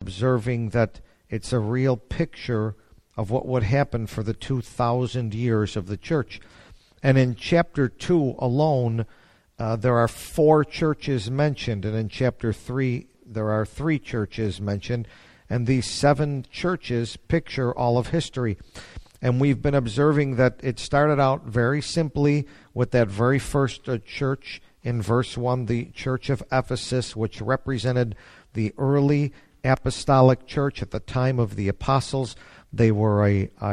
observing that it's a real picture of what would happen for the 2,000 years of the church. And in chapter 2 alone, there are 4 churches mentioned, and in chapter 3, there are 3 churches mentioned, and these 7 churches picture all of history. And we've been observing that it started out very simply with that very first church in verse 1, the church of Ephesus, which represented the early apostolic church at the time of the apostles. They were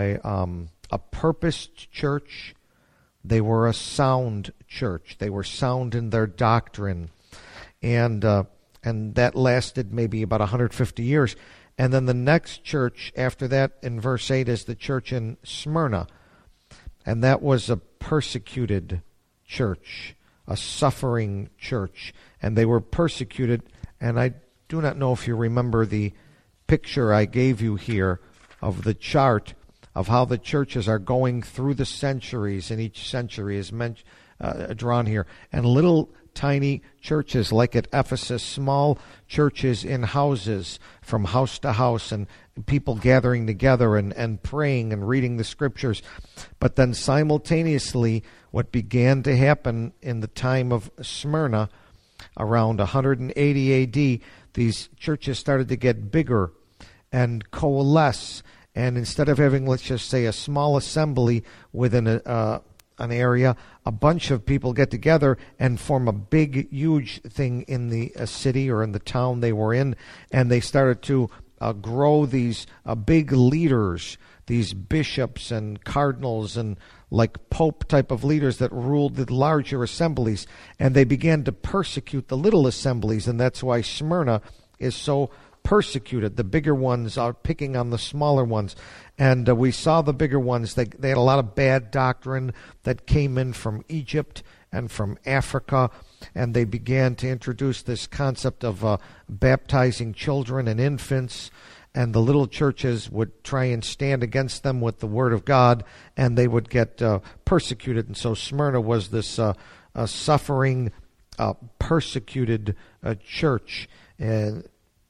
a purposed church. They were a sound church. They were sound in their doctrine. And that lasted maybe about 150 years. And then the next church after that in verse 8 is the church in Smyrna. And that was a persecuted church, a suffering church. And they were persecuted. And I do not know if you remember the picture I gave you here of the chart of how the churches are going through the centuries, and each century is drawn here. And little tiny churches like at Ephesus, small churches in houses from house to house, and people gathering together and praying and reading the scriptures. But then simultaneously, what began to happen in the time of Smyrna, around 180 A.D., these churches started to get bigger and coalesce. And instead of having, let's just say, a small assembly within an area, a bunch of people get together and form a big, huge thing in the city or in the town they were in. And they started to grow these big leaders, these bishops and cardinals and like pope type of leaders that ruled the larger assemblies. And they began to persecute the little assemblies. And that's why Smyrna is so persecuted. The bigger ones are picking on the smaller ones. And we saw the bigger ones. They had a lot of bad doctrine that came in from Egypt and from Africa. And they began to introduce this concept of baptizing children and infants. And the little churches would try and stand against them with the word of God, and they would get persecuted. And so Smyrna was this suffering, persecuted church. And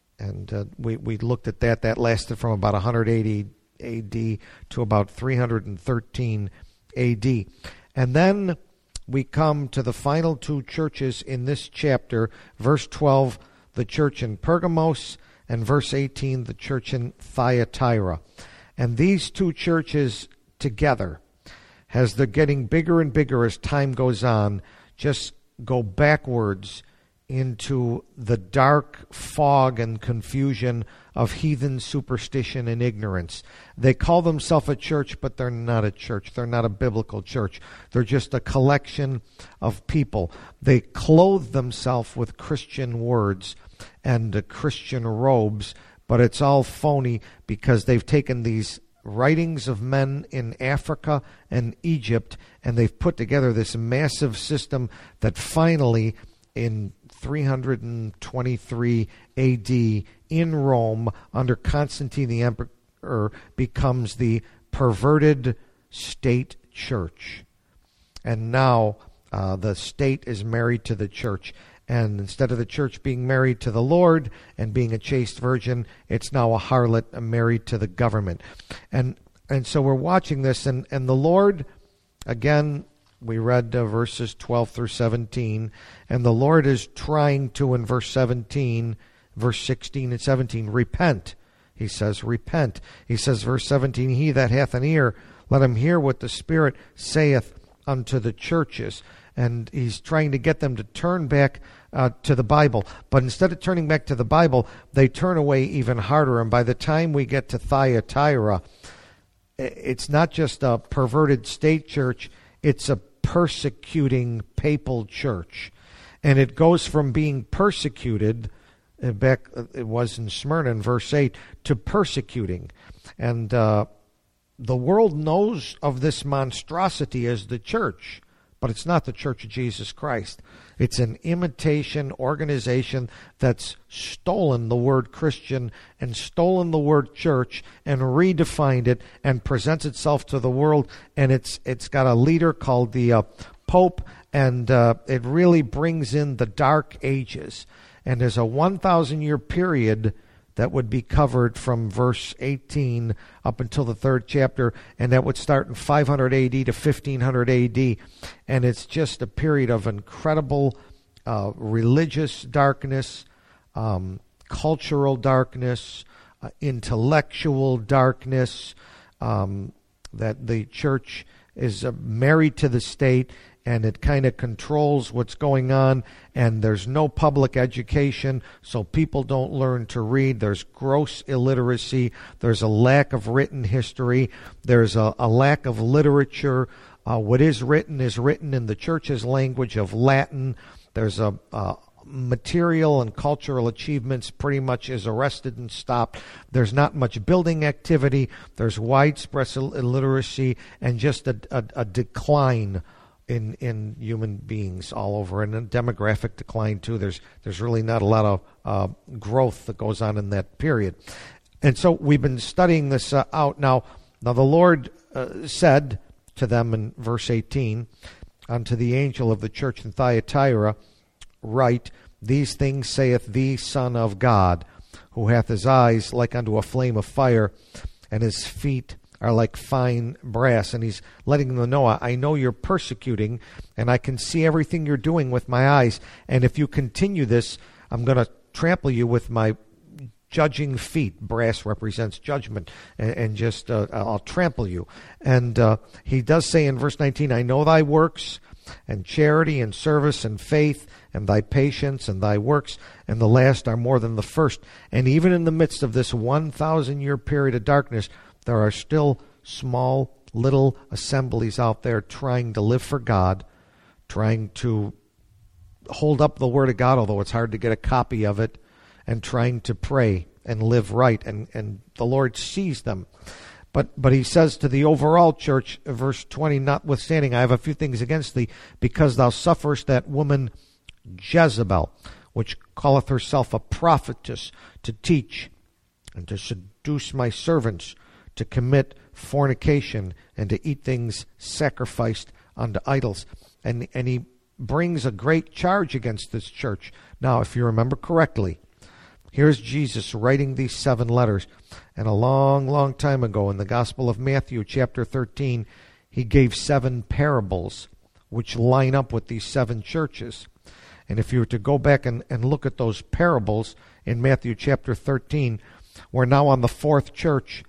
we looked at that. That lasted from about 180 A.D. to about 313 A.D. And then we come to the final 2 churches in this chapter. Verse 12, the church in Pergamos, and verse 18, the church in Thyatira. And these 2 churches together, as they're getting bigger and bigger as time goes on, just go backwards into the dark fog and confusion of heathen superstition and ignorance. They call themselves a church, but they're not a church. They're not a biblical church. They're just a collection of people. They clothe themselves with Christian words and Christian robes, but it's all phony because they've taken these writings of men in Africa and Egypt, and they've put together this massive system that finally, in 323 A.D. in Rome, under Constantine the Emperor, becomes the perverted state church. And now the state is married to the church. And instead of the church being married to the Lord and being a chaste virgin, it's now a harlot married to the government. And so we're watching this, and the Lord, again, we read verses 12 through 17, and the Lord is trying to, in verse 17, verse 16 and 17, repent. He says, repent. He says, verse 17, he that hath an ear, let him hear what the Spirit saith unto the churches. And he's trying to get them to turn back to the Bible. But instead of turning back to the Bible, they turn away even harder. And by the time we get to Thyatira, it's not just a perverted state church, it's a persecuting papal church. And it goes from being persecuted, back it was in Smyrna in verse 8, to persecuting. And the world knows of this monstrosity as the church, but it's not the Church of Jesus Christ. It's an imitation organization that's stolen the word Christian and stolen the word church and redefined it and presents itself to the world. And it's got a leader called the Pope, and it really brings in the Dark Ages. And there's a 1,000-year period that would be covered from verse 18 up until the 3rd chapter, and that would start in 500 AD to 1500 AD. And it's just a period of incredible religious darkness, cultural darkness, intellectual darkness, that the church is married to the state, and it kind of controls what's going on, and there's no public education, so people don't learn to read. There's gross illiteracy. There's a lack of written history. There's a lack of literature. What is written in the church's language of Latin. There's a material and cultural achievements pretty much is arrested and stopped. There's not much building activity. There's widespread illiteracy and just a decline in human beings all over, and a demographic decline too. There's really not a lot of growth that goes on in that period. And so we've been studying this out. Now the Lord said to them in verse 18, unto the angel of the church in Thyatira, write, these things saith the Son of God, who hath his eyes like unto a flame of fire, and his feet are like fine brass. And he's letting them know, I know you're persecuting, and I can see everything you're doing with my eyes. And if you continue this, I'm going to trample you with my judging feet. Brass represents judgment, and just I'll trample you. And he does say in verse 19, I know thy works, and charity, and service, and faith, and thy patience, and thy works, and the last are more than the first. And even in the midst of this 1,000-year period of darkness, there are still small, little assemblies out there trying to live for God, trying to hold up the Word of God, although it's hard to get a copy of it, and trying to pray and live right. And the Lord sees them. But he says to the overall church, verse 20, notwithstanding, I have a few things against thee, because thou sufferest that woman Jezebel, which calleth herself a prophetess, to teach and to seduce my servants to commit fornication and to eat things sacrificed unto idols. And he brings a great charge against this church. Now, if you remember correctly, here's Jesus writing these 7 letters. And a long, long time ago in the Gospel of Matthew, chapter 13, he gave 7 parables which line up with these 7 churches. And if you were to go back and look at those parables in Matthew chapter 13, we're now on the 4th church.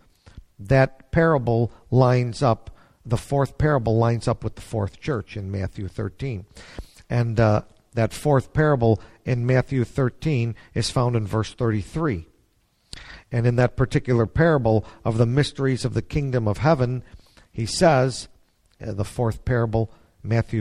That parable lines up, the 4th parable lines up with the 4th church in Matthew 13. And that 4th parable in Matthew 13 is found in verse 33. And in that particular parable of the mysteries of the kingdom of heaven, he says, the 4th parable, Matthew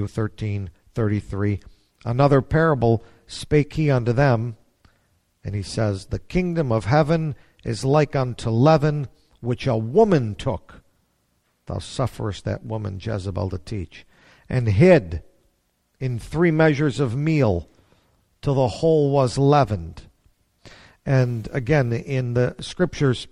13:33, another parable spake he unto them, and he says, the kingdom of heaven is like unto leaven, which a woman took. Thou sufferest that woman Jezebel to teach, and hid in 3 measures of meal, till the whole was leavened. And again, in the scriptures,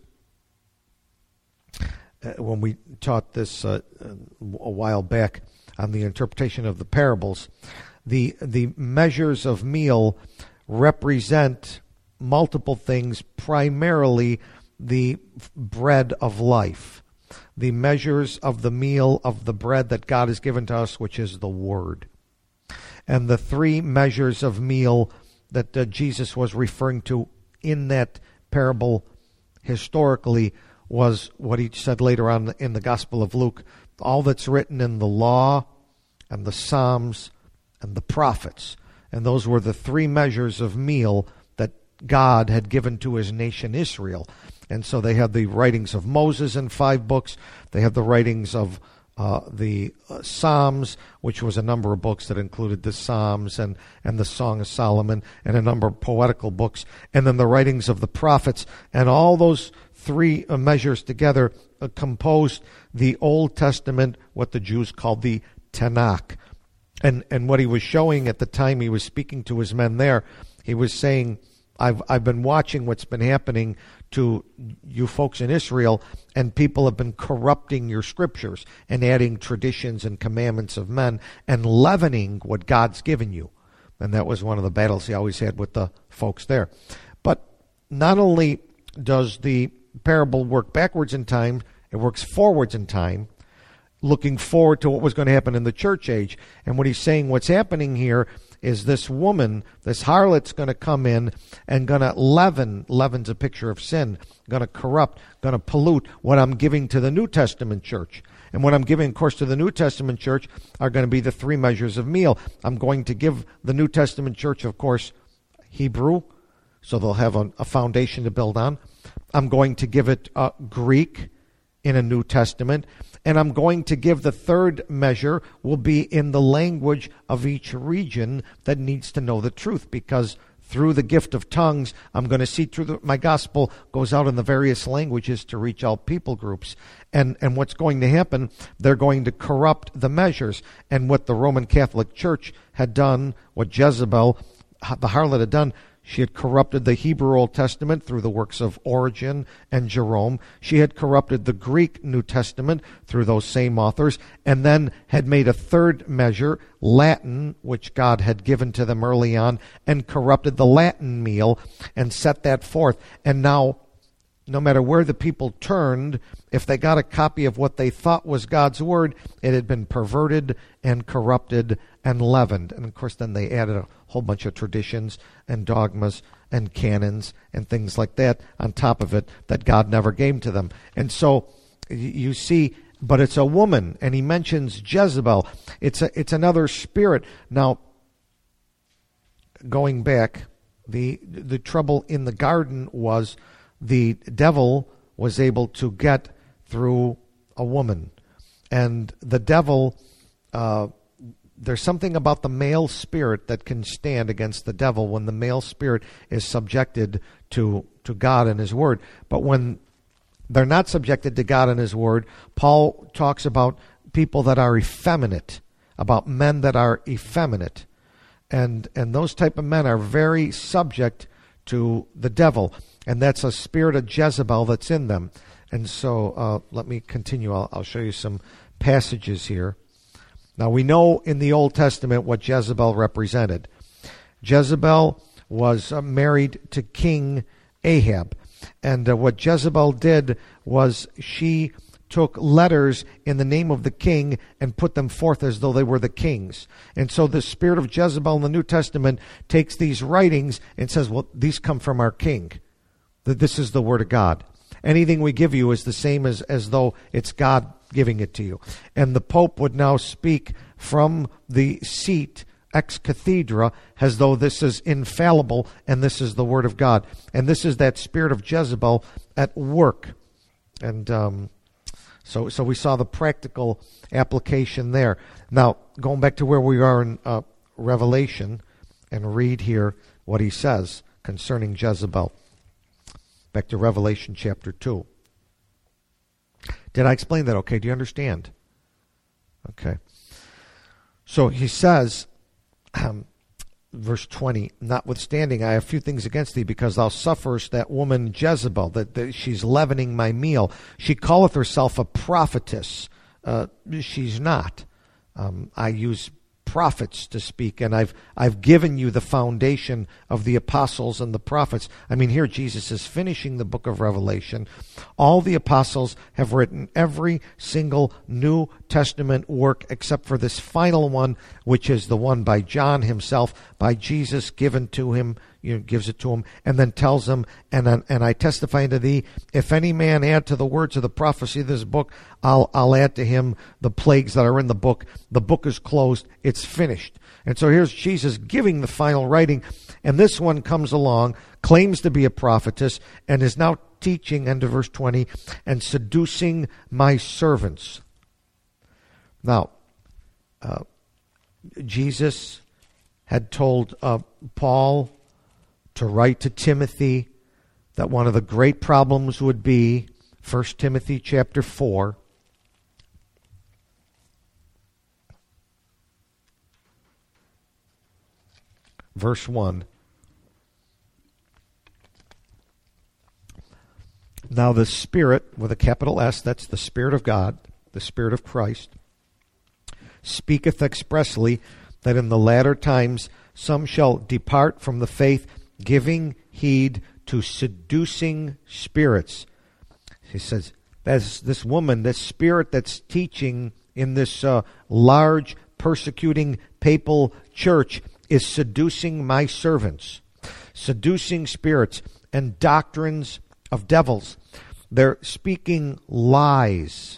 when we taught this a while back on the interpretation of the parables, the measures of meal represent multiple things, primarily the bread of life. The measures of the meal of the bread that God has given to us, which is the Word. And the 3 measures of meal that Jesus was referring to in that parable historically was what he said later on in the Gospel of Luke, all that's written in the law and the Psalms and the prophets. And those were the 3 measures of meal that God had given to his nation Israel. And so they had the writings of Moses in 5 books. They had the writings of the Psalms, which was a number of books that included the Psalms and the Song of Solomon and a number of poetical books, and then the writings of the prophets. And all those 3 measures together composed the Old Testament, what the Jews called the Tanakh. And what he was showing at the time he was speaking to his men there, he was saying, I've been watching what's been happening to you folks in Israel, and people have been corrupting your scriptures and adding traditions and commandments of men and leavening what God's given you. And that was one of the battles he always had with the folks there. But not only does the parable work backwards in time. It works forwards in time, looking forward to what was going to happen in the church age. And what he's saying, what's happening here is this woman, this harlot's going to come in and going to leaven's a picture of sin, going to corrupt, going to pollute what I'm giving to the New Testament church. And what I'm giving, of course, to the New Testament church are going to be the 3 measures of meal. I'm going to give the New Testament church, of course, Hebrew, so they'll have a foundation to build on. I'm going to give it Greek in a New Testament. And I'm going to give the 3rd measure will be in the language of each region that needs to know the truth, because through the gift of tongues, I'm going to see through my gospel goes out in the various languages to reach all people groups. And what's going to happen, they're going to corrupt the measures. And what the Roman Catholic Church had done, what Jezebel, the harlot, had done, she had corrupted the Hebrew Old Testament through the works of Origen and Jerome. She had corrupted the Greek New Testament through those same authors, and then had made a 3rd measure, Latin, which God had given to them early on, and corrupted the Latin meal and set that forth. And now, no matter where the people turned, if they got a copy of what they thought was God's word, it had been perverted and corrupted and leavened. And of course, then they added a whole bunch of traditions and dogmas and canons and things like that on top of it that God never gave to them. And so you see, but it's a woman, and he mentions Jezebel. It's another spirit. Now, going back, the trouble in the garden was the devil was able to get through a woman. And the devil, there's something about the male spirit that can stand against the devil when the male spirit is subjected to God and his word. But when they're not subjected to God and his word, Paul talks about people that are effeminate, about men that are effeminate. And those type of men are very subject to the devil. And that's a spirit of Jezebel that's in them. And so let me continue. I'll show you some passages here. Now, we know in the Old Testament what Jezebel represented. Jezebel was married to King Ahab. And what Jezebel did was she took letters in the name of the king and put them forth as though they were the king's. And so the spirit of Jezebel in the New Testament takes these writings and says, well, these come from our king. That this is the word of God. Anything we give you is the same as though it's God giving it to you. And the Pope would now speak from the seat ex cathedra as though this is infallible and this is the word of God. And this is that spirit of Jezebel at work. And so we saw the practical application there. Now, going back to where we are in Revelation, and read here what he says concerning Jezebel. Back to Revelation chapter 2. Did I explain that okay? Do you understand? Okay. So he says, verse 20, notwithstanding, I have few things against thee, because thou sufferest that woman Jezebel, that she's leavening my meal. She calleth herself a prophetess. She's not. I use prophets to speak, and I've given you the foundation of the apostles and the prophets. I mean, here Jesus is finishing the book of Revelation. All the apostles have written every single New Testament work except for this final one, which is the one by John himself, by Jesus given to him, gives it to him, and then tells him, and I testify unto thee, if any man add to the words of the prophecy of this book, I'll add to him the plagues that are in the book. The book is closed. It's finished. And so here's Jesus giving the final writing, and this one comes along, claims to be a prophetess, and is now teaching, end of verse 20, and seducing my servants. Now, Jesus had told Paul to write to Timothy that one of the great problems would be 1 Timothy chapter 4. Verse 1. Now the Spirit, with a capital S, that's the Spirit of God, the Spirit of Christ, speaketh expressly that in the latter times some shall depart from the faith, giving heed to seducing spirits. He says, that's this woman, this spirit that's teaching in this large persecuting papal church is seducing my servants. Seducing spirits and doctrines of devils. They're speaking lies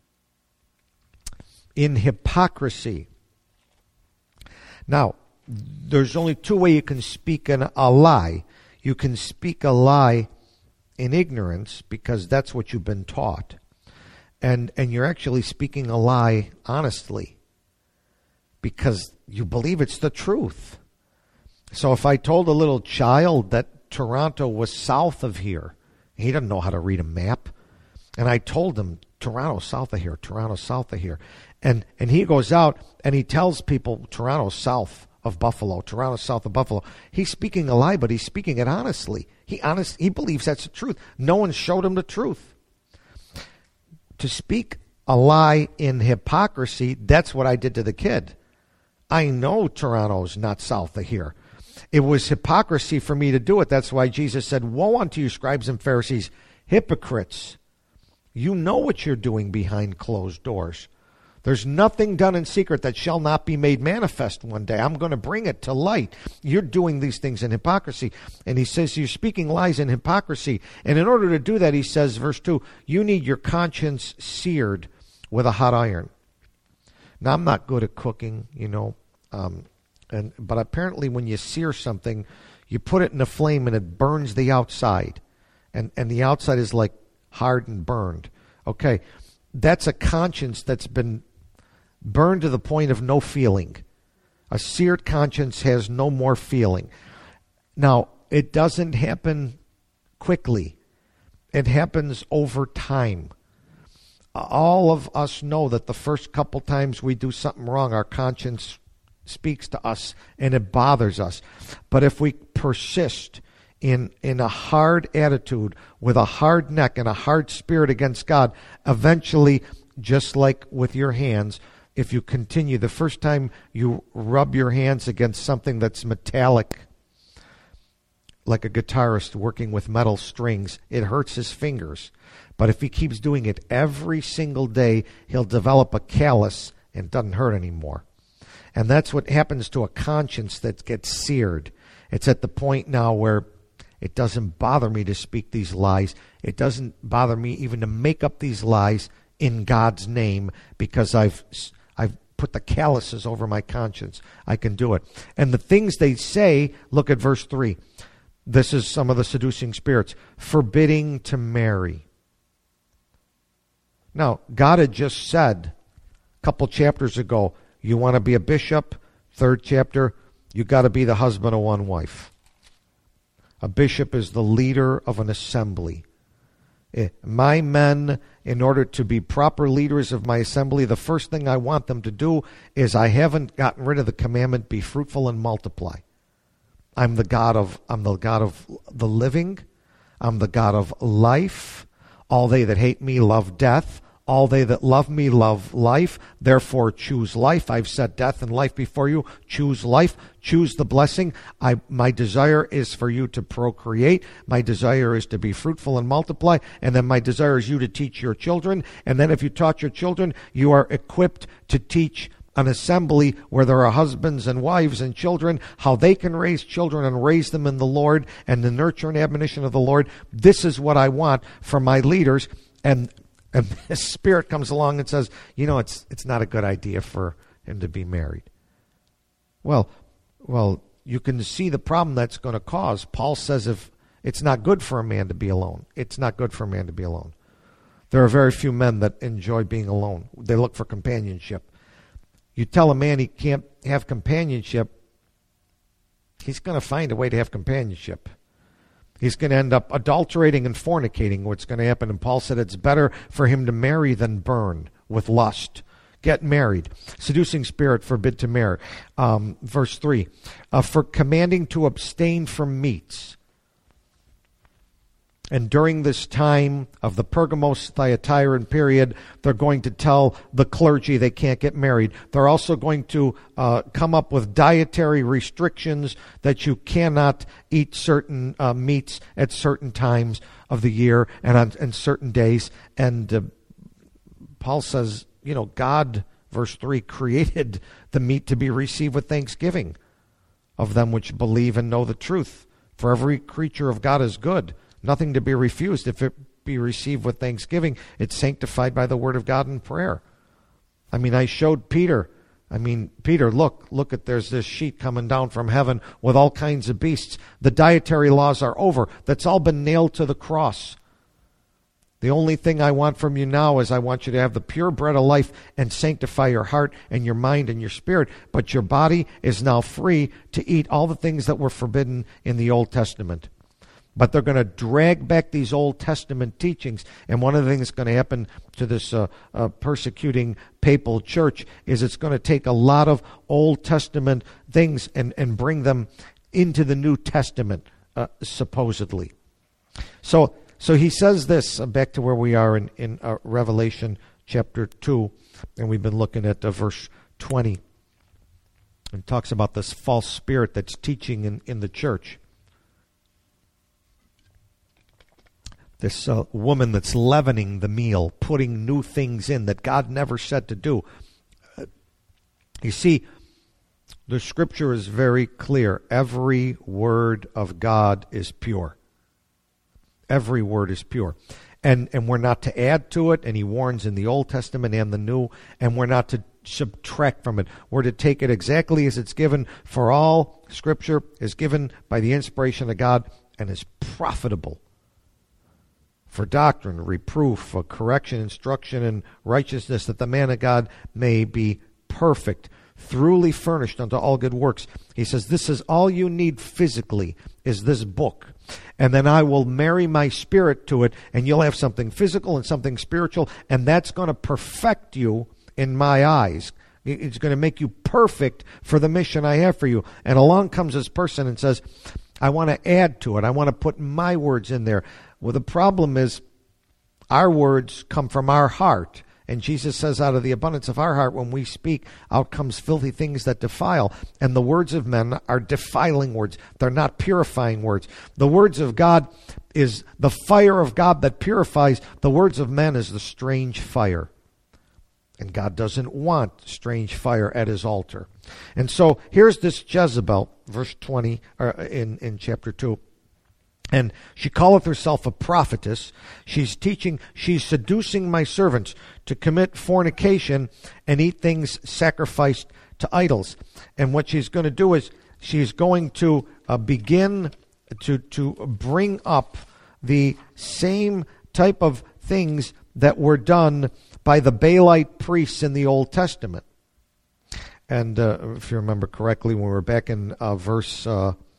in hypocrisy. Now, there's only two ways you can speak a lie. You can speak a lie in ignorance because that's what you've been taught. And you're actually speaking a lie honestly because you believe it's the truth. So if I told a little child that Toronto was south of here, he doesn't know how to read a map, and I told him Toronto south of here, Toronto south of here, and he goes out and he tells people Toronto south of Buffalo, Toronto south of Buffalo. He's speaking a lie, but he's speaking it honestly. He believes that's the truth. No one showed him the truth. To speak a lie in hypocrisy, that's what I did to the kid. I know Toronto's not south of here. It was hypocrisy for me to do it. That's why Jesus said, "Woe unto you, scribes and Pharisees, hypocrites. You know what you're doing behind closed doors. There's nothing done in secret that shall not be made manifest one day. I'm going to bring it to light. You're doing these things in hypocrisy." And he says you're speaking lies in hypocrisy. And in order to do that, he says, verse 2, you need your conscience seared with a hot iron. Now, I'm not good at cooking, but apparently when you sear something, you put it in a flame and it burns the outside. And the outside is like hard and burned. Okay, that's a conscience that's been burned to the point of no feeling. A seared conscience has no more feeling. Now, it doesn't happen quickly. It happens over time. All of us know that the first couple times we do something wrong, our conscience speaks to us and it bothers us. But if we persist in a hard attitude with a hard neck and a hard spirit against God, eventually, just like with your hands, if you continue, the first time you rub your hands against something that's metallic, like a guitarist working with metal strings, it hurts his fingers. But if he keeps doing it every single day, he'll develop a callus and it doesn't hurt anymore. And that's what happens to a conscience that gets seared. It's at the point now where it doesn't bother me to speak these lies. It doesn't bother me even to make up these lies in God's name because I've put the calluses over my conscience. I can do it. And the things they say, look at verse 3. This is some of the seducing spirits. Forbidding to marry. Now, God had just said a couple chapters ago, you want to be a bishop, 3rd chapter, you got to be the husband of one wife. A bishop is the leader of an assembly. My men, in order to be proper leaders of my assembly, the first thing I want them to do is I haven't gotten rid of the commandment, be fruitful and multiply. I'm the God of the living. I'm the God of life. All they that hate me love death. All they that love me love life. Therefore choose life. I've set death and life before you. Choose life. Choose the blessing. My desire is for you to procreate. My desire is to be fruitful and multiply. And then my desire is you to teach your children. And then if you taught your children, you are equipped to teach an assembly where there are husbands and wives and children, how they can raise children and raise them in the Lord and the nurture and admonition of the Lord. This is what I want for my leaders. And this spirit comes along and says, it's not a good idea for him to be married. Well, you can see the problem that's going to cause. Paul says if it's not good for a man to be alone. It's not good for a man to be alone. There are very few men that enjoy being alone. They look for companionship. You tell a man he can't have companionship, he's going to find a way to have companionship. He's going to end up adulterating and fornicating, what's going to happen. And Paul said it's better for him to marry than burn with lust. Get married. Seducing spirit, forbid to marry. Verse 3, for commanding to abstain from meats. And during this time of the Pergamos Thyatiran period, they're going to tell the clergy they can't get married. They're also going to come up with dietary restrictions that you cannot eat certain meats at certain times of the year and on certain days. And Paul says, God, verse 3, created the meat to be received with thanksgiving of them which believe and know the truth. For every creature of God is good, nothing to be refused. If it be received with thanksgiving, it's sanctified by the word of God in prayer. I showed Peter. Peter, look at, there's this sheet coming down from heaven with all kinds of beasts. The dietary laws are over. That's all been nailed to the cross. The only thing I want from you now is I want you to have the pure bread of life and sanctify your heart and your mind and your spirit. But your body is now free to eat all the things that were forbidden in the Old Testament. But they're going to drag back these Old Testament teachings. And one of the things that's going to happen to this persecuting papal church is it's going to take a lot of Old Testament things and bring them into the New Testament, supposedly. So he says this, back to where we are in Revelation chapter 2, and we've been looking at verse 20. It talks about this false spirit that's teaching in the church. This woman that's leavening the meal, putting new things in that God never said to do. You see, the scripture is very clear. Every word of God is pure. Every word is pure. And we're not to add to it, and he warns in the Old Testament and the New, and we're not to subtract from it. We're to take it exactly as it's given, for all scripture is given by the inspiration of God and is profitable for doctrine, reproof, for correction, instruction, and righteousness, that the man of God may be perfect, thoroughly furnished unto all good works. He says, this is all you need physically, is this book. And then I will marry my spirit to it, and you'll have something physical and something spiritual, and that's going to perfect you in my eyes. It's going to make you perfect for the mission I have for you. And along comes this person and says, I want to add to it. I want to put my words in there. Well, the problem is our words come from our heart. And Jesus says, out of the abundance of our heart, when we speak, out comes filthy things that defile. And the words of men are defiling words. They're not purifying words. The words of God is the fire of God that purifies. The words of men is the strange fire. And God doesn't want strange fire at his altar. And so here's this Jezebel, verse 20, in chapter 2. And she calleth herself a prophetess. She's teaching, she's seducing my servants to commit fornication and eat things sacrificed to idols. And what she's going to do is she's going to begin to bring up the same type of things that were done by the Baalite priests in the Old Testament. And if you remember correctly, when we were back in verse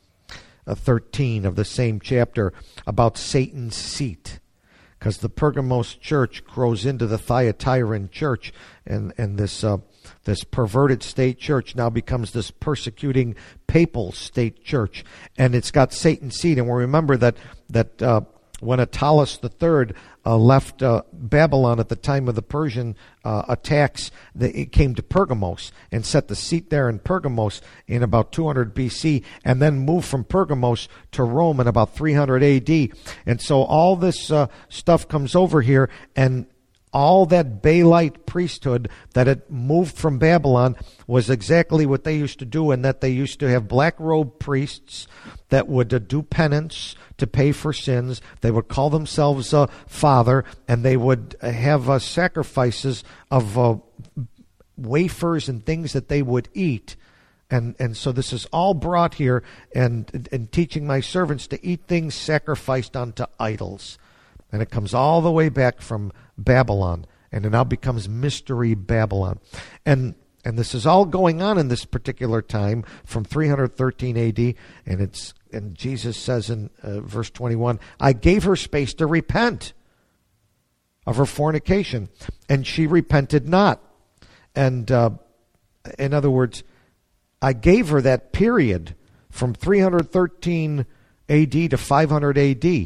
13 of the same chapter, about Satan's seat, because the Pergamos church grows into the Thyatiran church, and this perverted state church now becomes this persecuting papal state church, and it's got Satan's seat. And we remember that when Attalus III left Babylon at the time of the Persian attacks, it came to Pergamos and set the seat there in Pergamos in about 200 BC, and then moved from Pergamos to Rome in about 300 AD. And so all this stuff comes over here, and all that Baalite priesthood that had moved from Babylon was exactly what they used to do, and that they used to have black-robed priests that would do penance to pay for sins. They would call themselves Father, and they would have sacrifices of wafers and things that they would eat. And so this is all brought here, and teaching my servants to eat things sacrificed unto idols. And it comes all the way back from Babylon, and it now becomes Mystery Babylon. And this is all going on in this particular time from 313 AD, and Jesus says in verse 21, I gave her space to repent of her fornication, and she repented not. And in other words, I gave her that period from 313 AD to 500 AD.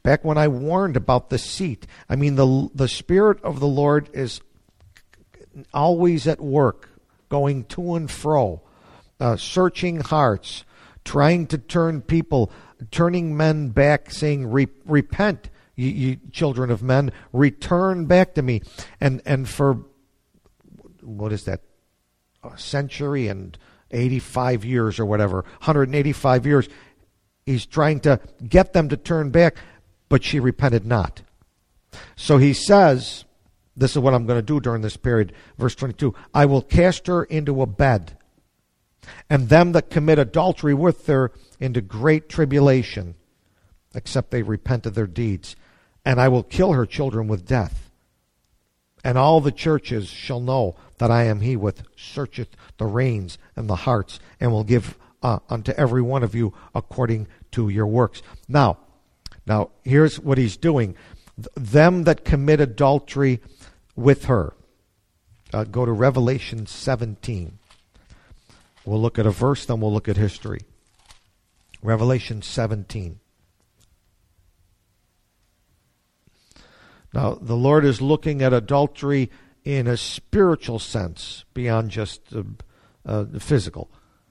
Back when I warned about the seat. I mean, the Spirit of the Lord is always at work, going to and fro, searching hearts, trying to turning men back, saying, repent, you children of men, return back to me. And for, what is that, a century and 85 years or whatever, 185 years, he's trying to get them to turn back, but she repented not. So he says, this is what I'm going to do during this period, verse 22, I will cast her into a bed, and them that commit adultery with her into great tribulation, except they repent of their deeds. And I will kill her children with death. And all the churches shall know that I am he which searcheth the reins and the hearts, and will give unto every one of you according to your works. Now, here's what he's doing. Them that commit adultery with her. Go to Revelation 17. We'll look at a verse, then we'll look at history. Revelation 17. Now, the Lord is looking at adultery in a spiritual sense, beyond just physical.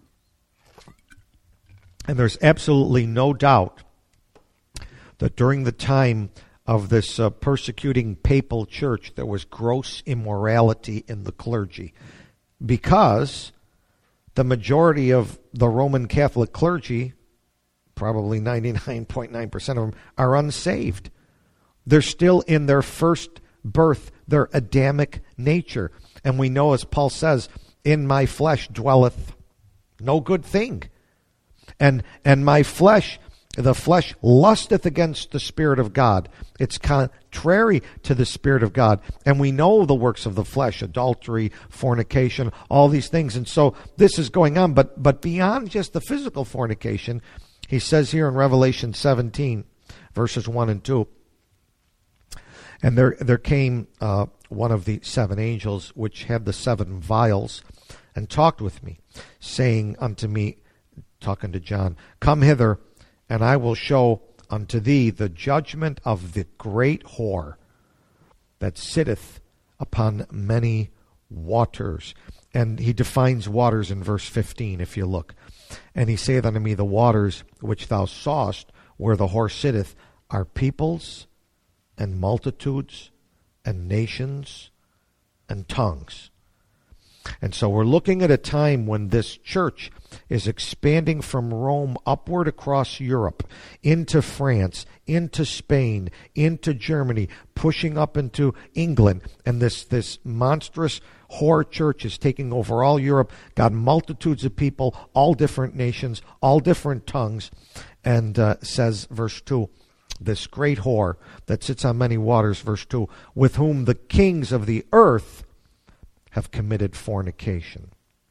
And there's absolutely no doubt that during the time of this persecuting papal church, there was gross immorality in the clergy, because the majority of the Roman Catholic clergy, probably 99.9% of them, are unsaved. They're still in their first birth, their Adamic nature. And we know, as Paul says, in my flesh dwelleth no good thing. And my flesh, the flesh lusteth against the Spirit of God. It's contrary to the Spirit of God. And we know the works of the flesh, adultery, fornication, all these things. And so this is going on. But beyond just the physical fornication, he says here in Revelation 17, verses 1 and 2, and there came one of the seven angels, which had the seven vials, and talked with me, saying unto me, talking to John, come hither, and I will show unto thee the judgment of the great whore that sitteth upon many waters. And he defines waters in verse 15, if you look. And he saith unto me, the waters which thou sawest, where the whore sitteth, are peoples, and multitudes, and nations, and tongues. And so we're looking at a time when this church is expanding from Rome upward across Europe, into France, into Spain, into Germany, pushing up into England. And this monstrous whore church is taking over all Europe, got multitudes of people, all different nations, all different tongues. And says, verse 2, this great whore that sits on many waters, verse 2, with whom the kings of the earth have committed fornication.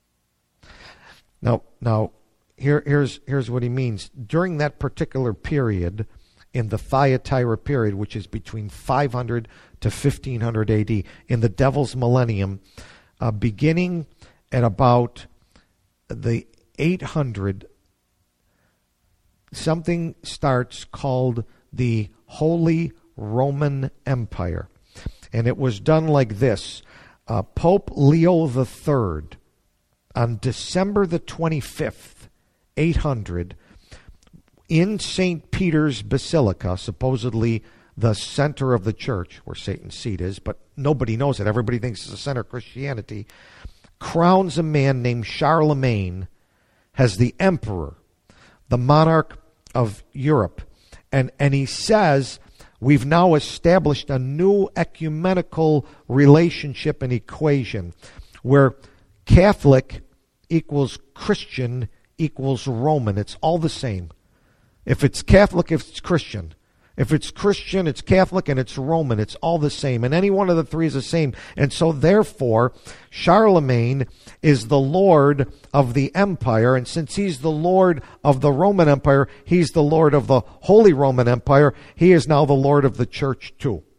Now, here's what he means. During that particular period, in the Thyatira period, which is between 500 to 1500 AD, in the devil's millennium, beginning at about the 800, something starts called the Holy Roman Empire. And it was done like this. Pope Leo III, on December the 25th, 800, in St. Peter's Basilica, supposedly the center of the church, where Satan's seat is, but nobody knows it. Everybody thinks it's the center of Christianity, crowns a man named Charlemagne as the emperor, the monarch of Europe. And he says, we've now established a new ecumenical relationship and equation where Catholic equals Christian equals Roman. It's all the same. If it's Catholic, if it's Christian. If it's Christian, it's Catholic, and it's Roman. It's all the same. And any one of the three is the same. And so therefore, Charlemagne is the Lord of the empire. And since he's the Lord of the Roman Empire, he's the Lord of the Holy Roman Empire. He is now the Lord of the church too.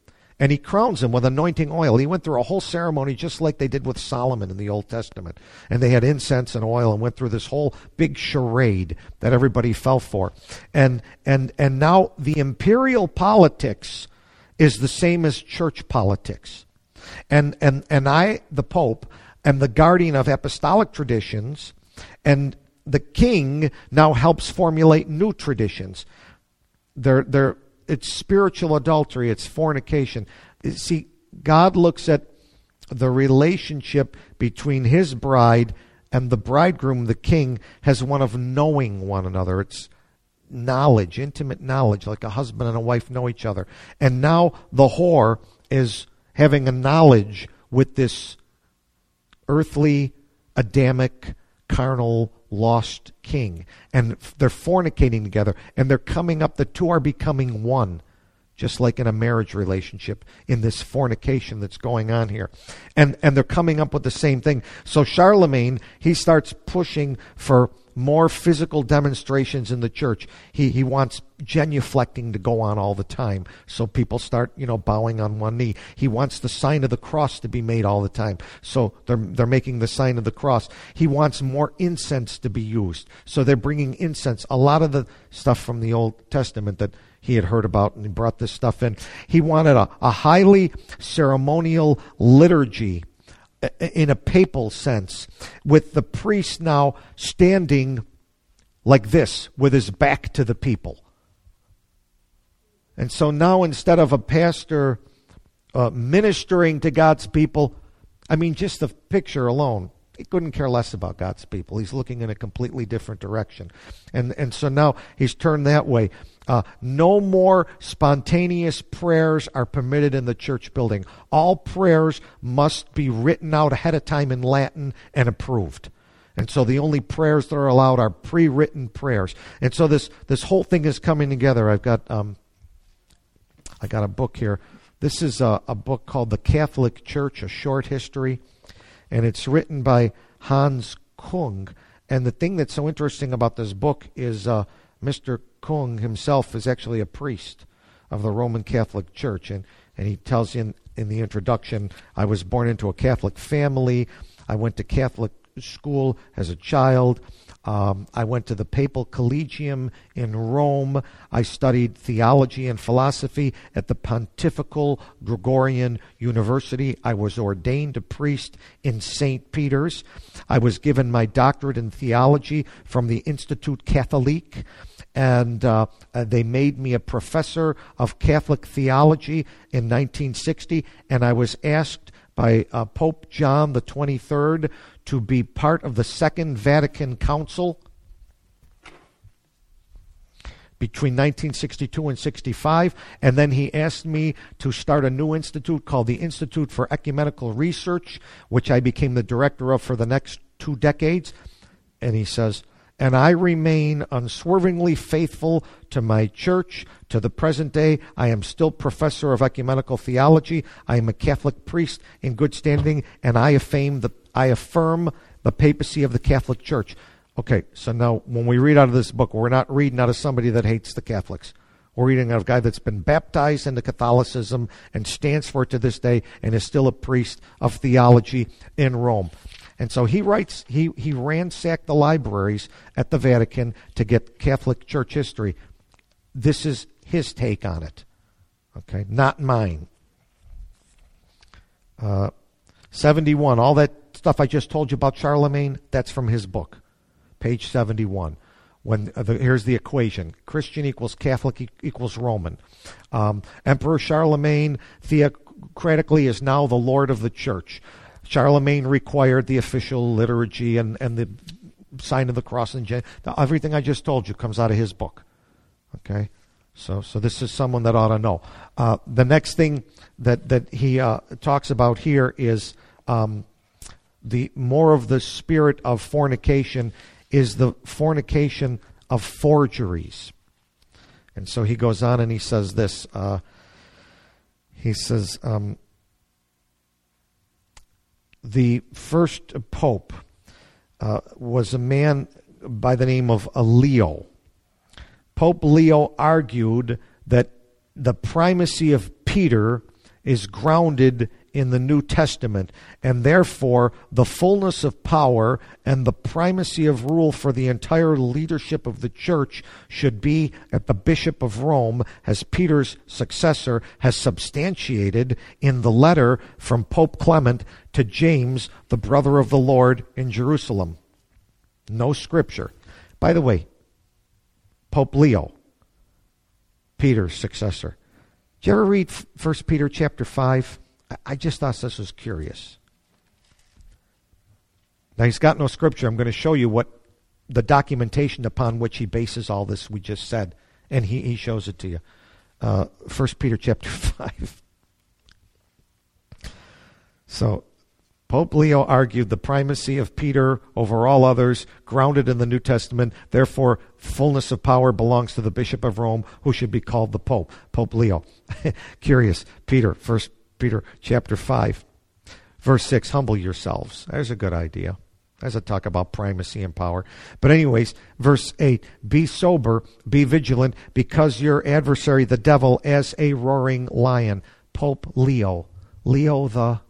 and he crowns him with anointing oil. He went through a whole ceremony just like they did with Solomon in the Old Testament. And they had incense and oil and went through this whole big charade that everybody fell for. And now the imperial politics is the same as church politics. And I, the Pope, am the guardian of apostolic traditions, and the king now helps formulate new traditions. It's spiritual adultery, it's fornication. See, God looks at the relationship between his bride and the bridegroom, the king, as one of knowing one another. It's knowledge, intimate knowledge, like a husband and a wife know each other. And now the whore is having a knowledge with this earthly, Adamic, carnal, lost king. And they're fornicating together, and they're coming up, the two are becoming one, just like in a marriage relationship, in this fornication that's going on here. And they're coming up with the same thing. So Charlemagne, he starts pushing for more physical demonstrations in the church. He wants genuflecting to go on all the time, so people start, bowing on one knee. He wants the sign of the cross to be made all the time, so they're making the sign of the cross. He wants more incense to be used, so they're bringing incense. A lot of the stuff from the Old Testament that he had heard about, and he brought this stuff in. He wanted a highly ceremonial liturgy in a papal sense, with the priest now standing like this with his back to the people. And so now, instead of a pastor ministering to God's people, just the picture alone, he couldn't care less about God's people. He's looking in a completely different direction. And so now he's turned that way. No more spontaneous prayers are permitted in the church building. All prayers must be written out ahead of time in Latin and approved. And so the only prayers that are allowed are pre-written prayers. And so this whole thing is coming together. I got a book here. This is a book called The Catholic Church, A Short History. And it's written by Hans Kung. And the thing that's so interesting about this book is Mr. Kung himself is actually a priest of the Roman Catholic Church. And he tells you in the introduction, I was born into a Catholic family. I went to Catholic school as a child. I went to the Papal Collegium in Rome. I studied theology and philosophy at the Pontifical Gregorian University. I was ordained a priest in St. Peter's. I was given my doctorate in theology from the Institut Catholique, and they made me a professor of Catholic theology in 1960, and I was asked by Pope John the 23rd to be part of the Second Vatican Council between 1962 and 65, and then he asked me to start a new institute called the Institute for Ecumenical Research, which I became the director of for the next 2 decades. And he says, and I remain unswervingly faithful to my church. To the present day, I am still professor of ecumenical theology. I am a Catholic priest in good standing, and I affirm the papacy of the Catholic Church. Okay, so now when we read out of this book, we're not reading out of somebody that hates the Catholics. We're reading out of a guy that's been baptized into Catholicism and stands for it to this day and is still a priest of theology in Rome. And so he writes, he ransacked the libraries at the Vatican to get Catholic Church history. This is his take on it, okay, not mine. 71, all that stuff I just told you about Charlemagne, that's from his book, page 71. Here's the equation. Christian equals Catholic equals Roman. Emperor Charlemagne theocratically is now the Lord of the Church. Charlemagne required the official liturgy and the sign of the cross, and everything I just told you comes out of his book. Okay, so this is someone that ought to know. The next thing that he talks about here is the more of the spirit of fornication is the fornication of forgeries. And so he goes on and he says this. He says, the first pope was a man by the name of Leo. Pope Leo argued that the primacy of Peter is grounded in the New Testament, and therefore the fullness of power and the primacy of rule for the entire leadership of the church should be at the Bishop of Rome, as Peter's successor has substantiated in the letter from Pope Clement to James, the brother of the Lord, in Jerusalem. No scripture. By the way, Pope Leo, Peter's successor. Did you ever read 1 Peter chapter 5? I just thought this was curious. Now, he's got no scripture. I'm going to show you what the documentation upon which he bases all this we just said. And he shows it to you. 1 Peter chapter 5. So, Pope Leo argued the primacy of Peter over all others, grounded in the New Testament. Therefore, fullness of power belongs to the Bishop of Rome, who should be called the Pope. Pope Leo. Curious. Peter, 1 Peter chapter 5, verse 6, humble yourselves. There's a good idea. There's a talk about primacy and power. But anyways, verse 8, be sober, be vigilant, because your adversary, the devil, as a roaring lion. Pope Leo. Leo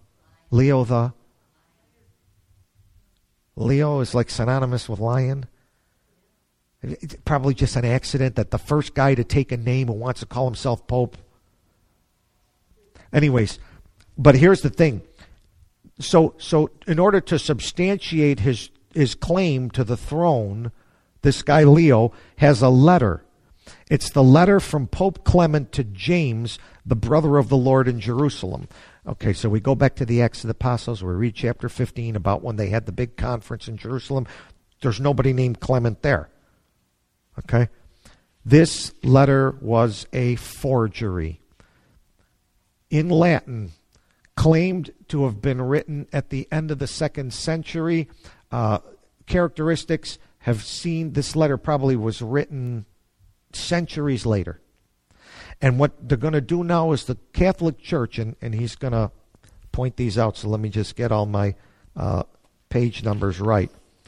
is like synonymous with lion. It's probably just an accident that the first guy to take a name who wants to call himself Pope. Anyways, but here's the thing. So in order to substantiate his claim to the throne, this guy Leo has a letter. It's the letter from Pope Clement to James, the brother of the Lord, in Jerusalem. Okay, so we go back to the Acts of the Apostles. We read chapter 15 about when they had the big conference in Jerusalem. There's nobody named Clement there. Okay? This letter was a forgery. In Latin, claimed to have been written at the end of the 2nd century. Characteristics have seen this letter probably was written centuries later. And what they're going to do now is the Catholic Church, and he's going to point these out, so let me just get all my page numbers right.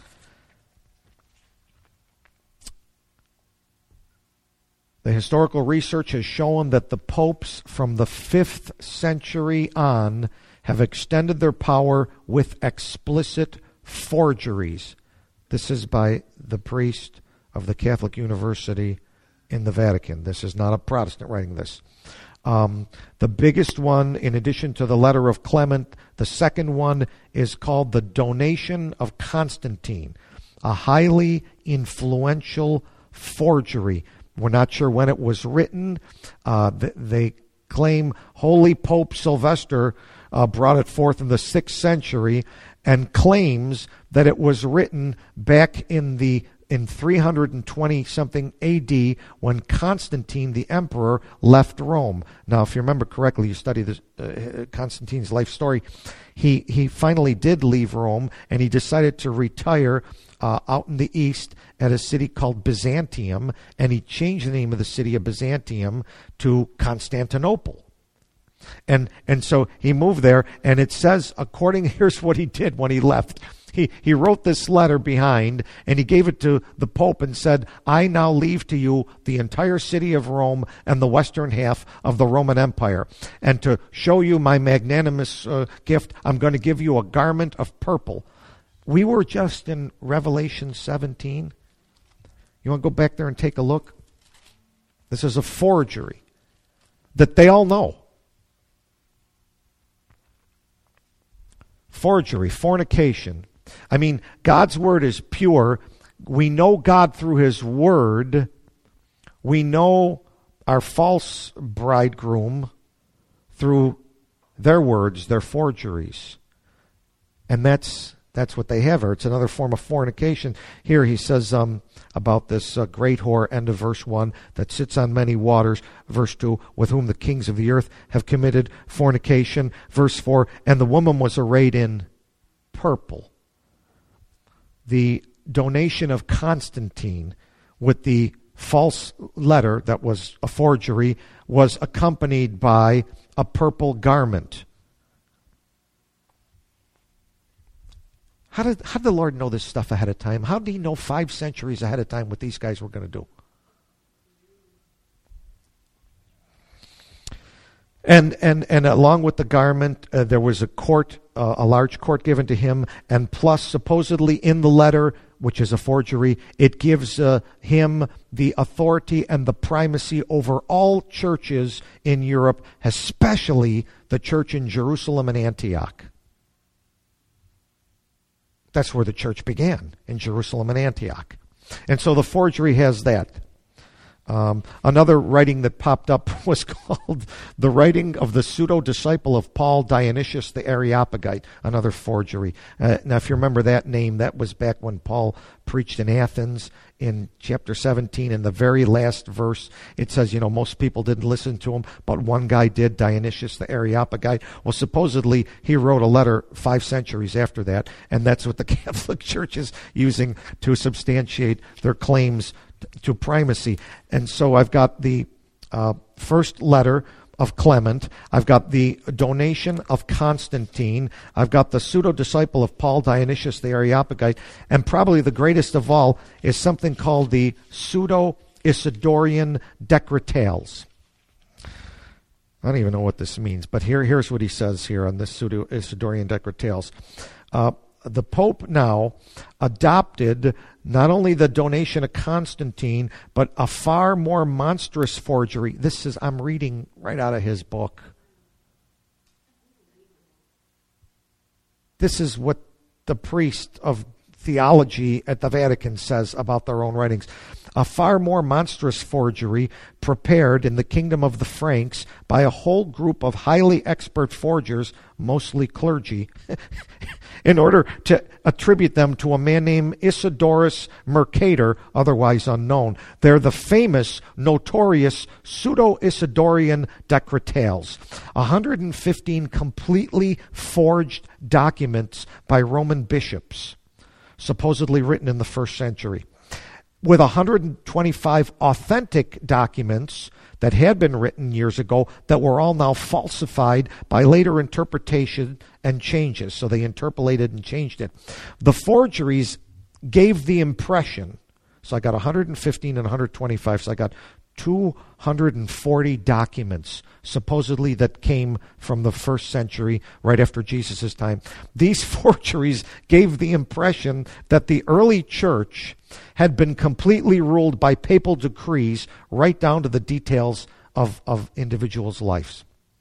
The historical research has shown that the popes from the 5th century on have extended their power with explicit forgeries. This is by the priest of the Catholic University in the Vatican. This is not a Protestant writing this. The biggest one, in addition to the letter of Clement, the second one is called the Donation of Constantine, a highly influential forgery. We're not sure when it was written. They claim Holy Pope Sylvester brought it forth in the 6th century and claims that it was written back in 320-something AD when Constantine, the emperor, left Rome. Now, if you remember correctly, you study this, Constantine's life story, he finally did leave Rome, and he decided to retire out in the east at a city called Byzantium, and he changed the name of the city of Byzantium to Constantinople. And so he moved there, and it says, here's what he did when he left. He wrote this letter behind, and he gave it to the Pope and said, I now leave to you the entire city of Rome and the western half of the Roman Empire. And to show you my magnanimous gift, I'm going to give you a garment of purple. We were just in Revelation 17. You want to go back there and take a look? This is a forgery that they all know. Forgery, fornication. I mean, God's word is pure. We know God through his word. We know our false bridegroom through their words, their forgeries. And that's what they have. Or it's another form of fornication. Here he says about this great whore, end of verse 1, that sits on many waters. Verse 2, with whom the kings of the earth have committed fornication. Verse 4, and the woman was arrayed in purple. The donation of Constantine with the false letter that was a forgery was accompanied by a purple garment. How did the Lord know this stuff ahead of time? How did he know 5 centuries ahead of time what these guys were going to do? And along with the garment, there was a large court given to him, and plus supposedly in the letter, which is a forgery, it gives him the authority and the primacy over all churches in Europe, especially the church in Jerusalem and Antioch. That's where the church began, in Jerusalem and Antioch. And so the forgery has that. Another writing that popped up was called The Writing of the Pseudo-Disciple of Paul, Dionysius the Areopagite, another forgery. Now, if you remember that name, that was back when Paul preached in Athens in chapter 17. In the very last verse, it says, most people didn't listen to him, but one guy did, Dionysius the Areopagite. Well, supposedly, he wrote a letter 5 centuries after that, and that's what the Catholic Church is using to substantiate their claims to primacy. And so I've got the first letter of Clement, I've got the donation of Constantine, I've got the pseudo-disciple of Paul, Dionysius the Areopagite, and probably the greatest of all is something called the Pseudo-Isidorian Decretals. I don't even know what this means, but here's what he says here on this Pseudo-Isidorian Decretals. The Pope now adopted not only the donation of Constantine, but a far more monstrous forgery. I'm reading right out of his book. This is what the priest of theology at the Vatican says about their own writings. A far more monstrous forgery prepared in the kingdom of the Franks by a whole group of highly expert forgers, mostly clergy, in order to attribute them to a man named Isidorus Mercator, otherwise unknown. They're the famous, notorious Pseudo-Isidorian Decretals, 115 completely forged documents by Roman bishops, supposedly written in the 1st century, with 125 authentic documents that had been written years ago that were all now falsified by later interpretation and changes. So they interpolated and changed it. The forgeries gave the impression, so I got 115 and 125, so I got 240 documents supposedly that came from the 1st century, right after Jesus' time. These forgeries gave the impression that the early church had been completely ruled by papal decrees right down to the details of individuals' lives.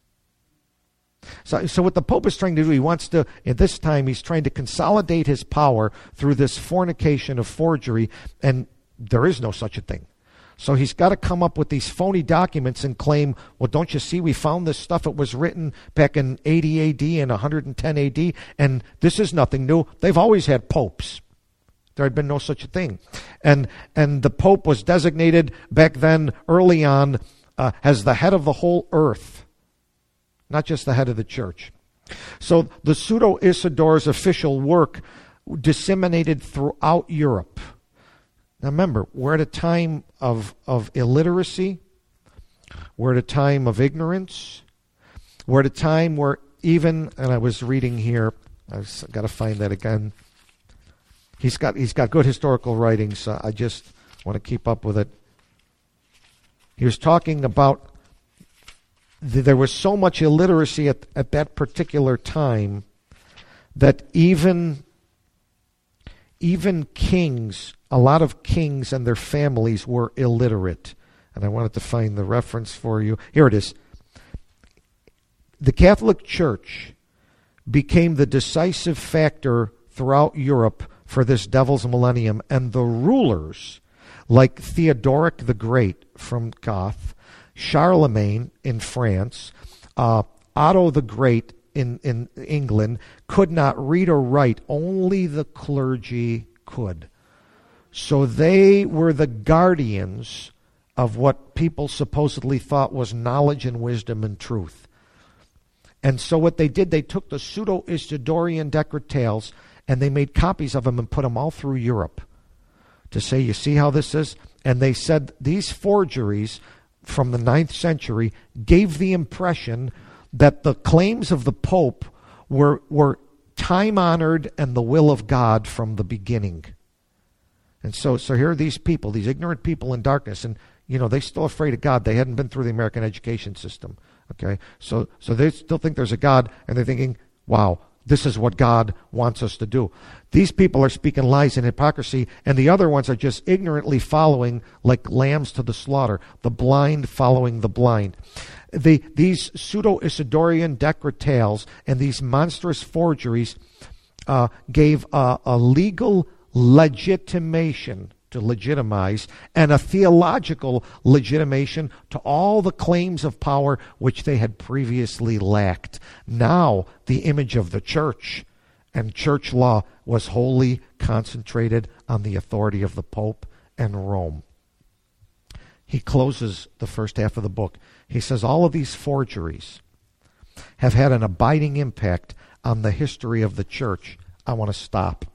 So what the Pope is trying to do, at this time, he's trying to consolidate his power through this fornication of forgery, and there is no such a thing. So he's got to come up with these phony documents and claim, well, don't you see, we found this stuff. It was written back in 80 AD and 110 AD, and this is nothing new. They've always had popes. There had been no such a thing. And the Pope was designated back then, early on, as the head of the whole earth, not just the head of the church. So the Pseudo-Isidor's official work disseminated throughout Europe. Now remember, we're at a time of illiteracy. We're at a time of ignorance. We're at a time where even, and I was reading here, I've got to find that again. He's got good historical writings. So I just want to keep up with it. He was talking about there was so much illiteracy at that particular time that even kings, a lot of kings and their families were illiterate. And I wanted to find the reference for you. Here it is. The Catholic Church became the decisive factor throughout Europe for this devil's millennium, and the rulers like Theodoric the Great from Goth, Charlemagne in France, Otto the Great in England could not read or write. Only the clergy could. So they were the guardians of what people supposedly thought was knowledge and wisdom and truth. And so what they did, they took the Pseudo-Isidorian Decretals and they made copies of them and put them all through Europe to say, you see how this is? And they said these forgeries from the 9th century gave the impression that the claims of the Pope were time-honored and the will of God from the beginning. And so here are these people, these ignorant people in darkness, and they're still afraid of God. They hadn't been through the American education system. Okay, so they still think there's a God, and they're thinking, wow, this is what God wants us to do. These people are speaking lies and hypocrisy, and the other ones are just ignorantly following like lambs to the slaughter, the blind following the blind. These pseudo-Isidorian Decretals and these monstrous forgeries gave a legal legitimation to legitimize and a theological legitimation to all the claims of power which they had previously lacked. Now the image of the church and church law was wholly concentrated on the authority of the Pope and Rome. He closes the first half of the book. He says all of these forgeries have had an abiding impact on the history of the church. I want to stop.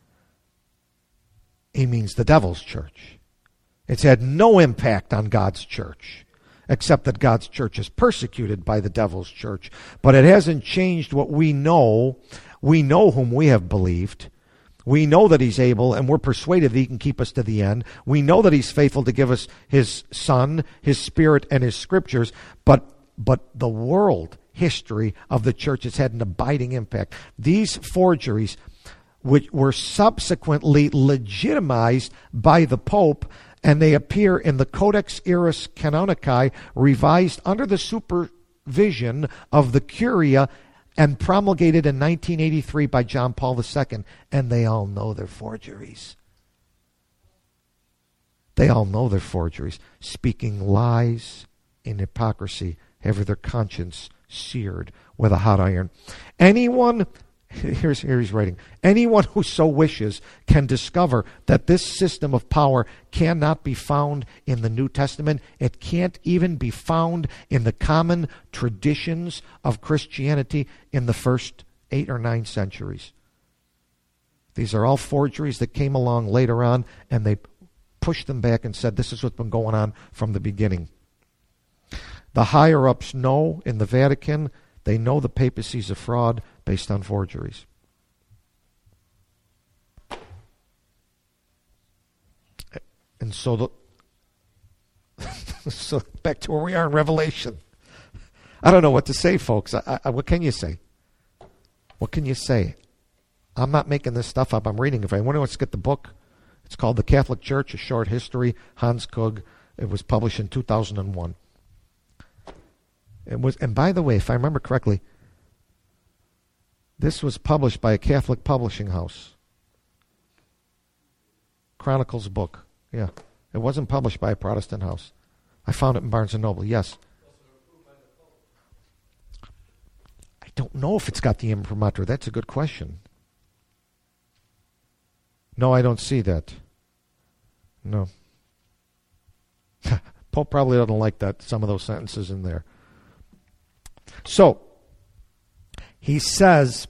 He means the devil's church. It's had no impact on God's church, except that God's church is persecuted by the devil's church. But it hasn't changed what we know. We know whom we have believed. We know that he's able, and we're persuaded that he can keep us to the end. We know that he's faithful to give us his Son, his Spirit, and his Scriptures. But the world history of the church has had an abiding impact. These forgeries, which were subsequently legitimized by the Pope, and they appear in the Codex Iuris Canonici, revised under the supervision of the Curia and promulgated in 1983 by John Paul II, and they all know they're forgeries. They all know they're forgeries, speaking lies in hypocrisy, having their conscience seared with a hot iron. Here's writing. Anyone who so wishes can discover that this system of power cannot be found in the New Testament. It can't even be found in the common traditions of Christianity in the first 8 or 9 centuries. These are all forgeries that came along later on, and they pushed them back and said, this is what's been going on from the beginning. The higher-ups know in the Vatican, they know the papacy's a fraud based on forgeries. And so so back to where we are in Revelation. I don't know what to say, folks. What can you say? What can you say? I'm not making this stuff up. I'm reading. If anyone wants to get the book, it's called The Catholic Church, A Short History, Hans Kug. It was published in 2001. It was, and by the way, if I remember correctly, this was published by a Catholic publishing house. Chronicles book. Yeah. It wasn't published by a Protestant house. I found it in Barnes & Noble. Yes. I don't know if it's got the imprimatur. That's a good question. No, I don't see that. No. Pope probably doesn't like that, some of those sentences in there. So, he says,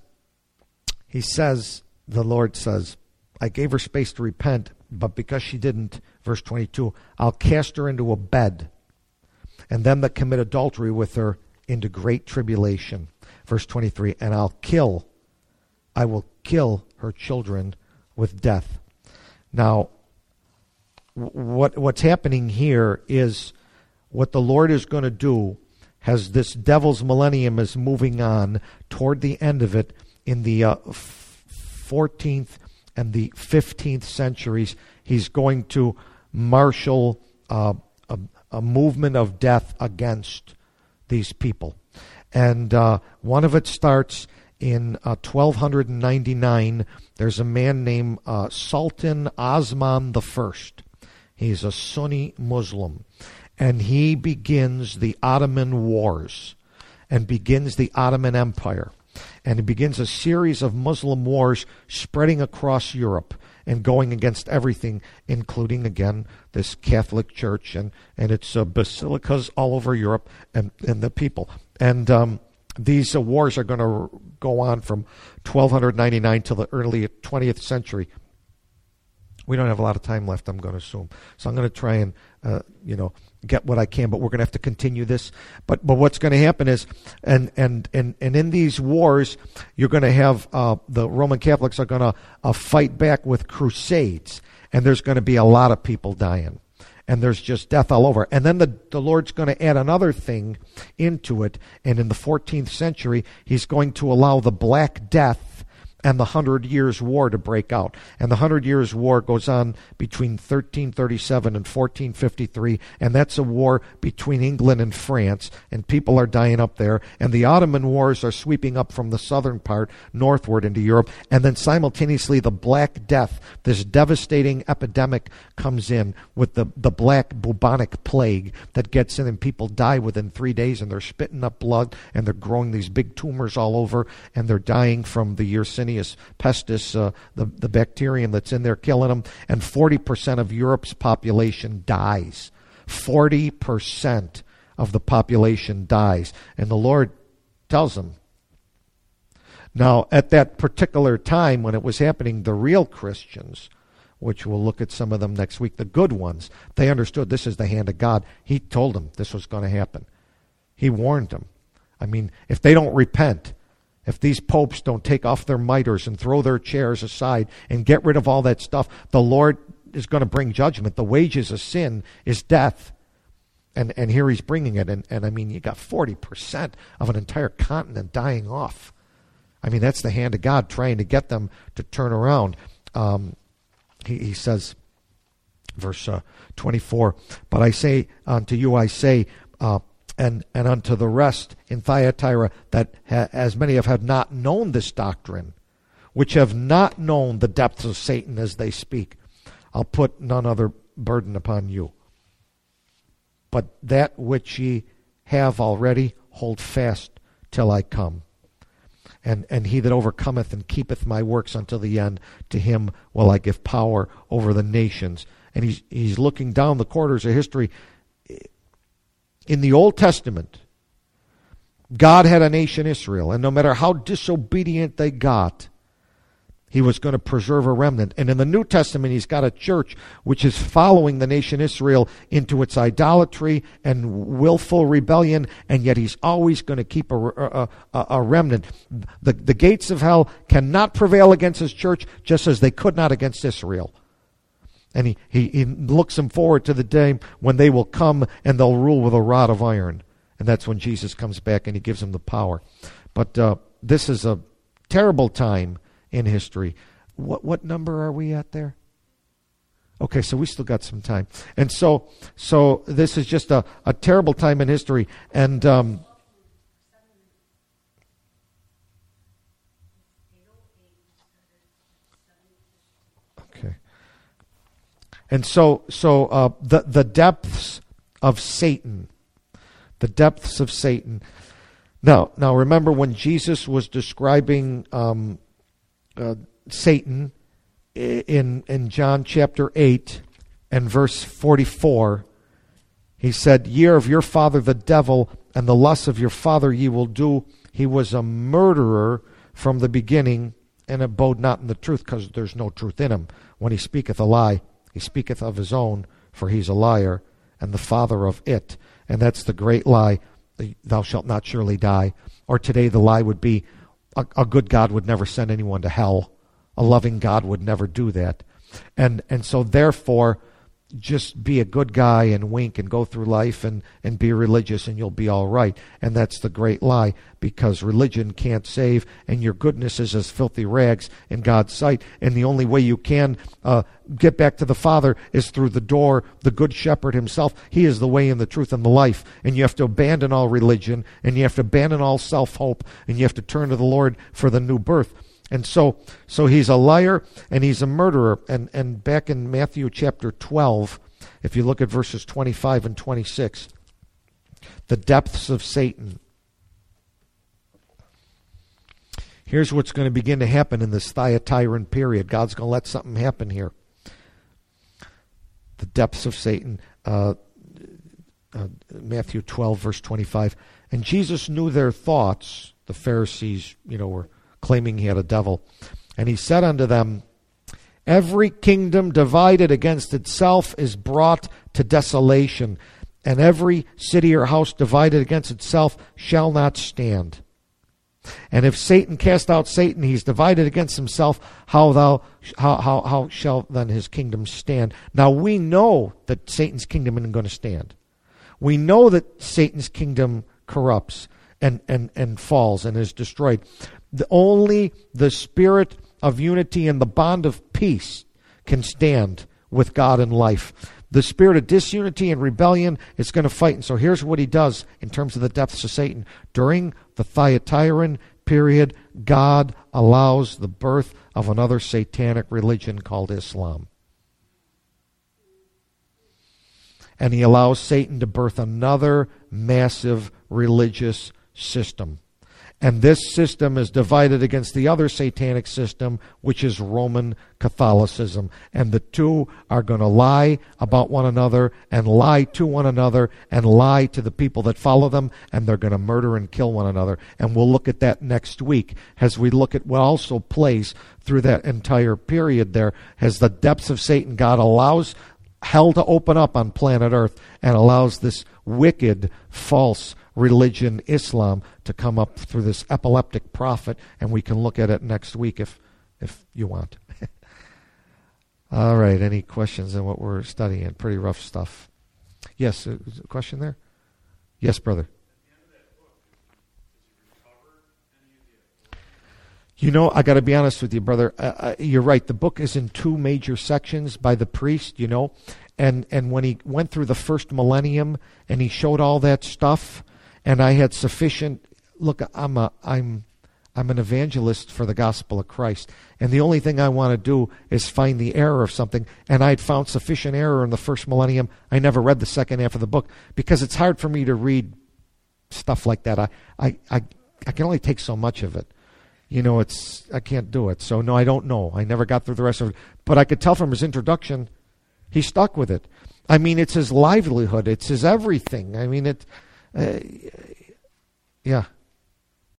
the Lord says, I gave her space to repent, but because she didn't, verse 22, I'll cast her into a bed, and them that commit adultery with her into great tribulation. Verse 23, and I will kill her children with death. Now, what's happening here is what the Lord is going to do as this devil's millennium is moving on toward the end of it in the 14th and the 15th centuries. He's going to marshal a movement of death against these people. And one of it starts in 1299. There's a man named Sultan Osman I. He's a Sunni Muslim. And he begins the Ottoman Wars and begins the Ottoman Empire. And he begins a series of Muslim wars spreading across Europe and going against everything, including, again, this Catholic Church and its basilicas all over Europe and the people. And these wars are going to go on from 1299 till the early 20th century. We don't have a lot of time left, I'm going to assume. So I'm going to try and, get what I can, but we're going to have to continue this. But what's going to happen is, and in these wars, you're going to have the Roman Catholics are going to fight back with crusades, and there's going to be a lot of people dying. and there's just death all over. And then the Lord's going to add another thing into it, and in the 14th century, he's going to allow the Black Death and the 100 Years' War to break out. And the 100 Years' War goes on between 1337 and 1453, and that's a war between England and France, and people are dying up there. And the Ottoman Wars are sweeping up from the southern part northward into Europe. And then simultaneously the Black Death, this devastating epidemic, comes in with the black bubonic plague that gets in, and people die within 3 days, and they're spitting up blood, and they're growing these big tumors all over, and they're dying from the Yersinia pestis, the bacterium that's in there killing them, and 40% of Europe's population dies. 40% of the population dies. And the Lord tells them. Now, at that particular time when it was happening, the real Christians, which we'll look at some of them next week, the good ones, they understood this is the hand of God. He told them this was going to happen. He warned them. I mean, if they don't repent, if these popes don't take off their mitres and throw their chairs aside and get rid of all that stuff, the Lord is going to bring judgment. The wages of sin is death. And here he's bringing it. And I mean, you got 40% of an entire continent dying off. I mean, that's the hand of God trying to get them to turn around. He says, verse 24, but I say unto you, and unto the rest in Thyatira, that as many have not known this doctrine, which have not known the depths of Satan as they speak, I'll put none other burden upon you. But that which ye have already, hold fast till I come. And he that overcometh and keepeth my works until the end, to him will I give power over the nations. And he's looking down the corridors of history. In the Old Testament, God had a nation, Israel, and no matter how disobedient they got, he was going to preserve a remnant. And in the New Testament, he's got a church which is following the nation Israel into its idolatry and willful rebellion, and yet he's always going to keep a remnant. The gates of hell cannot prevail against his church, just as they could not against Israel. And he looks them forward to the day when they will come and they'll rule with a rod of iron. And that's when Jesus comes back and he gives them the power. But this is a terrible time in history. What number are we at there? Okay, so we still got some time. And so this is just a terrible time in history. And And so the depths of Satan, the depths of Satan. Now remember when Jesus was describing Satan in John chapter 8 and verse 44, he said, "Ye are of your father the devil, and the lusts of your father ye will do. He was a murderer from the beginning, and abode not in the truth, because there's no truth in him. When he speaketh a lie, he speaketh of his own, for he's a liar, and the father of it." And that's the great lie, thou shalt not surely die. Or today the lie would be, a good God would never send anyone to hell. A loving God would never do that. And so therefore, just be a good guy and wink and go through life and be religious and you'll be all right. And that's the great lie, because religion can't save, and your goodness is as filthy rags in God's sight. And the only way you can get back to the Father is through the door, the Good Shepherd himself. He is the way and the truth and the life. And you have to abandon all religion, and you have to abandon all self-hope, and you have to turn to the Lord for the new birth. And so he's a liar and he's a murderer. And back in Matthew chapter 12, if you look at verses 25 and 26, the depths of Satan. Here's what's going to begin to happen in this Thyatiran period. God's going to let something happen here. The depths of Satan. Matthew 12, verse 25. And Jesus knew their thoughts. The Pharisees, were claiming he had a devil. And he said unto them, every kingdom divided against itself is brought to desolation, and every city or house divided against itself shall not stand. And if Satan cast out Satan, he's divided against himself. How shall then his kingdom stand? Now we know that Satan's kingdom isn't going to stand. We know that Satan's kingdom corrupts and falls and is destroyed. Only the spirit of unity and the bond of peace can stand with God in life. The spirit of disunity and rebellion is going to fight. And so here's what he does in terms of the depths of Satan. During the Thyatiran period, God allows the birth of another satanic religion called Islam. And he allows Satan to birth another massive religious system. And this system is divided against the other satanic system, which is Roman Catholicism. And the two are going to lie about one another and lie to one another and lie to the people that follow them, and they're going to murder and kill one another. And we'll look at that next week as we look at what also plays through that entire period there. As the depths of Satan, God allows hell to open up on planet Earth and allows this wicked, false religion, Islam, to come up through this epileptic prophet, and we can look at it next week if you want. All right, any questions on what we're studying? Pretty rough stuff. Yes, a question there? Yes, brother. You know, I got to be honest with you, brother. You're right. The book is in two major sections by the priest, you know, and when he went through the first millennium and he showed all that stuff, and I had sufficient. Look, I'm an evangelist for the gospel of Christ, and the only thing I want to do is find the error of something. And I'd found sufficient error in the first millennium. I never read the second half of the book because it's hard for me to read stuff like that. I can only take so much of it. You know, I can't do it. So no, I don't know. I never got through the rest of it, but I could tell from his introduction, he stuck with it. I mean, it's his livelihood. It's his everything. I mean, yeah.